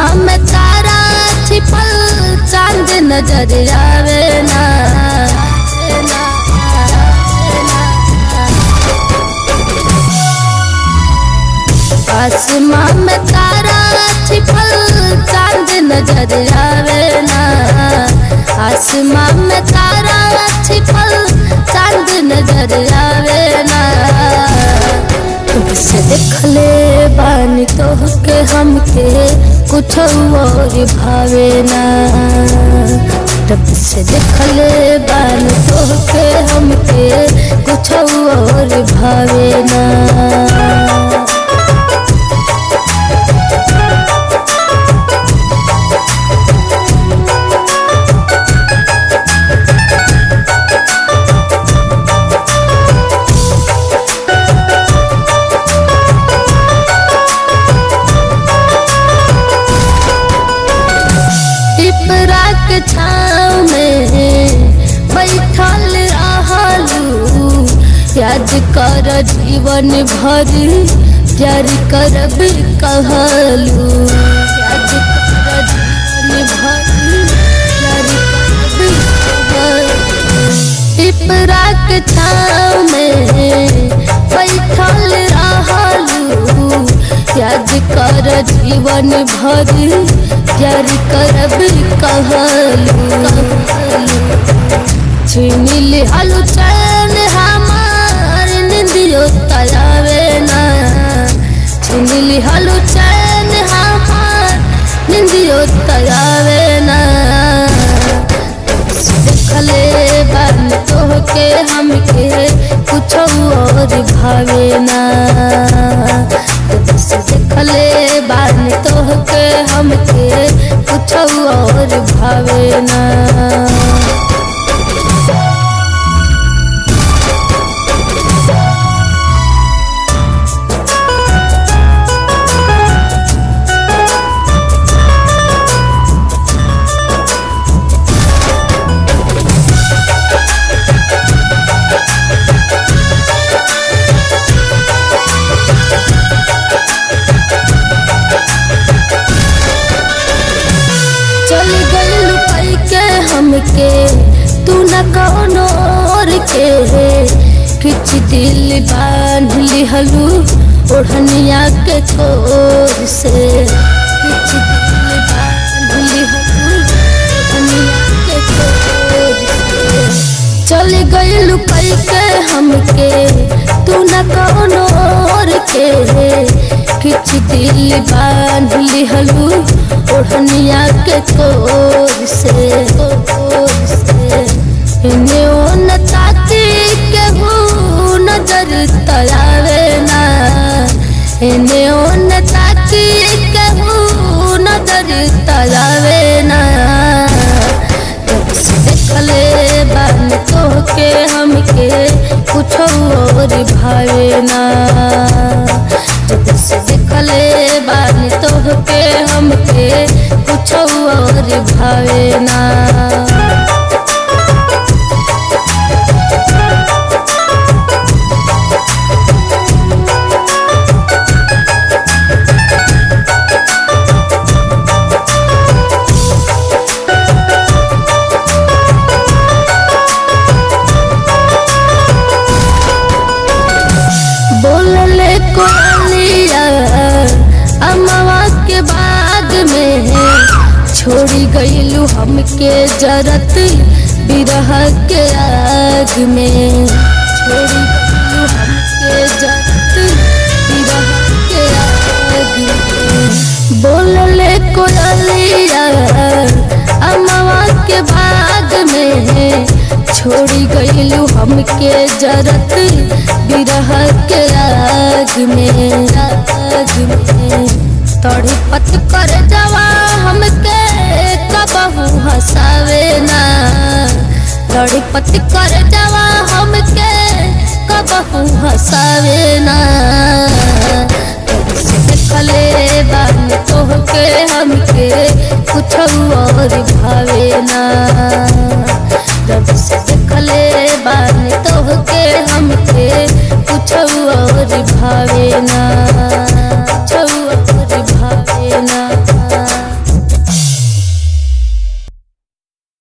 आसमां में तारा छिपल चांद नजर आवे ना। आसमां में तारा छिपल चांद नजर आवे ना। आसमां में तारा छिपल चांद नजर आवे ना। तुमसे देखले बानी तोहके हमके कुछ और भावे ना। तब से देखले बानी तोहके हमके कुछ और भावे ना। पिपरा के छाँव में बैठल रहलू। याद कर जीवन भर प्यार करब कहलू। याद कर जीवन भर प्यार करब कहलू। पिपरा के छाँव में बैठल रहलू। याद कर जीवन भर प्यार करब कहलू। छीन लिहलू चैन हमार निंदियो तयावे ना। छीन लिहलू चैन हमार निंदियो तयावे ना। देखले बानी तोहके हमके कुछ और भावे ना। देखले बानी तोहके हमके कुछ और भावे ना। चल गइलू कई के हमके तू न कौनो और के। किछ दिल बांध लिहलू ओढ़निया के कोर से। किछ दिल बांध लिहलू ओढ़निया के कोर से। चल गइलू कई के हमके तू न कौनो और के। किछ दिल बांध लिहलू ओढ़निया के कोर से। इन्हें ओन ताकी के नजर तयावे ना। इन्हें ओन ताकी के नजर तयावे ना। देखले बानी तोहके हमके कुछ और भावे ना। देखले बानी तोहके हमके कुछ और भावे ना। बोलले कोयलिया अमवा के बाग में छोड़ी गइलू हमके जरत बिरह के आग में। छोड़ी गइलू हमके जरत बिरह के आग में। बोलले कोयलिया अमवा के बाग में छोड़ी गइलू हमके जरत बिरह के आग में। तड़पत कर जवा हमके कबहू हंसावे ना। तड़पत कर जवा हमके कबहू हंसावे ना। देखले बानी तोहके हमके कुछ और भावे ना। जब से देखले बानी तोहके हमके कुछ और भावे ना।